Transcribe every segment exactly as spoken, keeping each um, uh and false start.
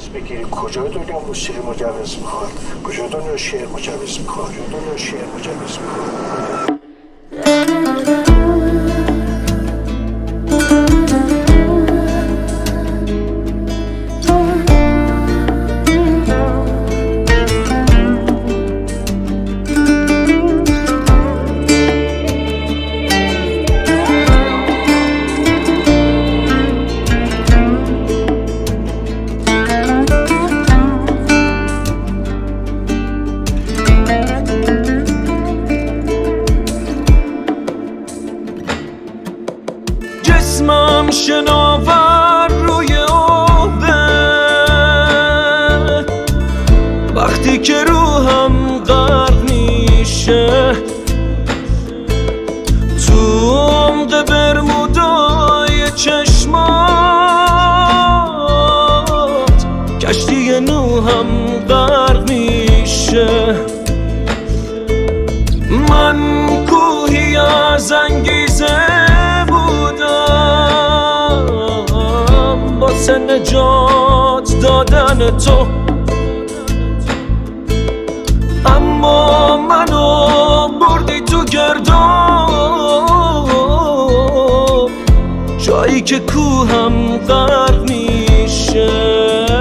مجوز بگیری کجای دنیا موسیقی مجوز میخواد، کجای دنیا شعر مجوز میخواد، کجای دنیا شعر مجوز میخواد. جسمم شناور روی آبه، وقتی که روحم غرق میشه تو عمق برمودای چشمات، کشتی نوحم غرق میشه. من کوهی از انگیزه واسه نجات دادن تو، اما منو بردی تو گرداب، جایی که کوهم غرق میشه.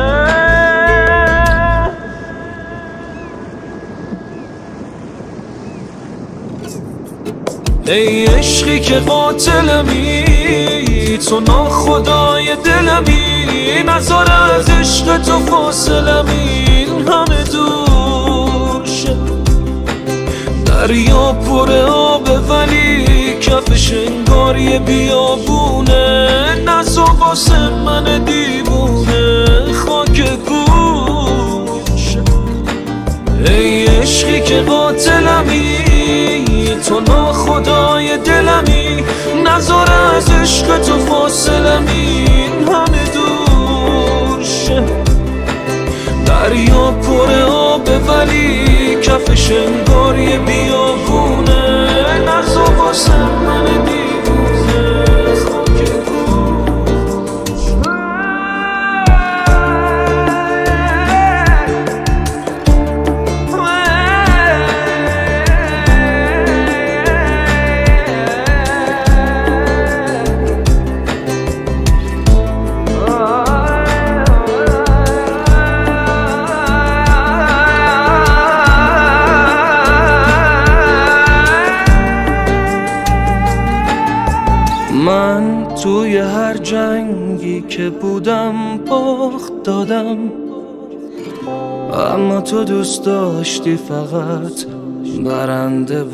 ای عشقی که قاتلمی، تو ناخدای دلمی، نذار از عشق تو فاصلمی همه دور شه. دریا پر آبه ولی کفش انگار یه بیابونه، نذار واسه من دیوونه خاک گوشه. ای عشقی که قاتلمی، تو ناخدای دلمی، نذار از عشق تو فاصلمی همه دور شه. دریا پر آبه ولی کفش انگار یه بیابونه، نذار واسه من دیوونه خاک گوش. من توی هر جنگی که بودم باخت دادم، اما تو دوست داشتی فقط برنده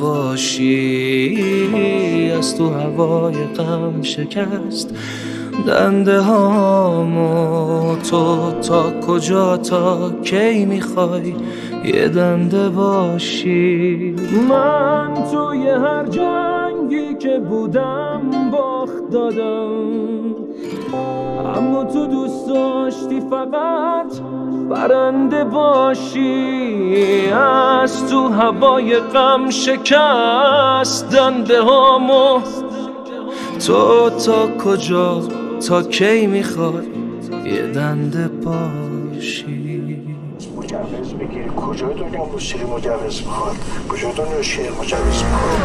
باشی. از تو هوای غم شکست دنده هامو، تو تا کجا تا کی میخوای یه دنده باشی. من توی هر جنگی که بودم باخت دادم، اما تو دوست داشتی فقط برنده باشی. از تو هوای غم شکست دنده هامو، تو تا کجا تا کی میخوای یه دنده باشی. مجوز بگیری کجای دنیا موسیقی مجوز میخواد، کجای دنیا شعر مجوز میخواد.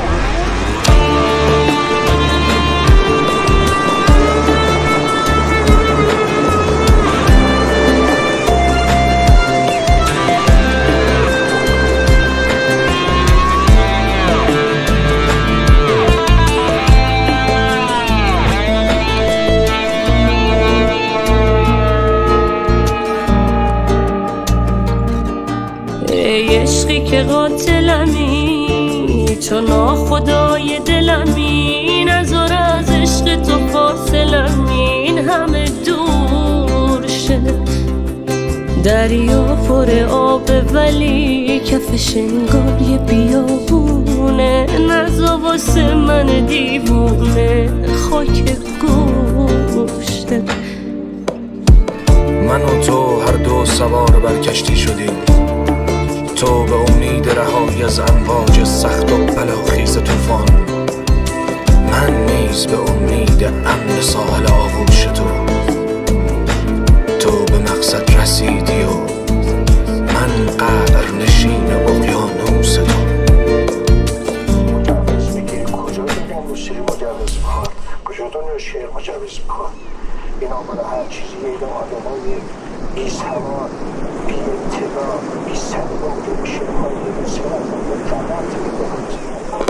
ای عشقی که قاتلمی، تو ناخدای دلمی، نذار از عشق تو فاصلمی همه دور شه. دریا پر آبه ولی کفش انگار یه بیابونه، نذار واسه من دیوونه خاک گوشته. من و تو هر دو سوار بر کشتی شدیم، تو به امید رهایی از امواج سخت و بلاخیز طوفان، من نیز به امید امن ساحل آغوش تو. تو به مقصد رسید شیرهای بی سواد، بی اطلاع، بی سواد شیرهای بسیار فقط می‌دهد